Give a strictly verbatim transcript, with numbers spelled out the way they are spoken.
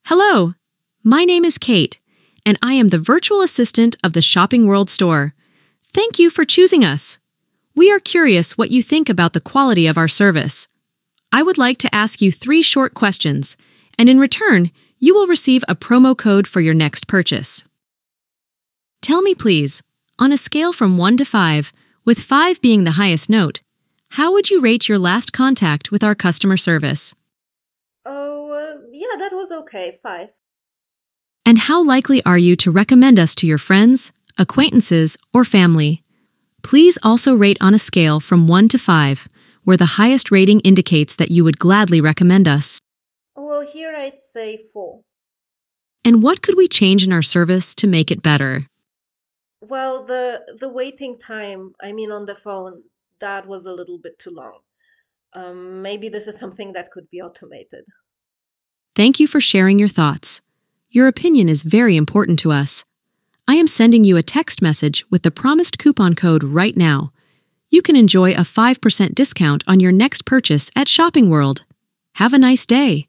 Hello, my name is Kate, and I am the virtual assistant of the Shopping World store. Thank you for choosing us. We are curious what you think about the quality of our service. I would like to ask you three short questions, and in return, you will receive a promo code for your next purchase. Tell me please, on a scale from one to five, with five being the highest note, how would you rate your last contact with our customer service? Oh, uh, yeah, that was okay. Five. And how likely are you to recommend us to your friends, acquaintances, or family? Please also rate on a scale from one to five, where the highest rating indicates that you would gladly recommend us. Well, here I'd say four. And what could we change in our service to make it better? Well, the the waiting time, I mean on the phone, that was a little bit too long. Um, maybe this is something that could be automated. Thank you for sharing your thoughts. Your opinion is very important to us. I am sending you a text message with the promised coupon code right now. You can enjoy a five percent discount on your next purchase at Shopping World. Have a nice day.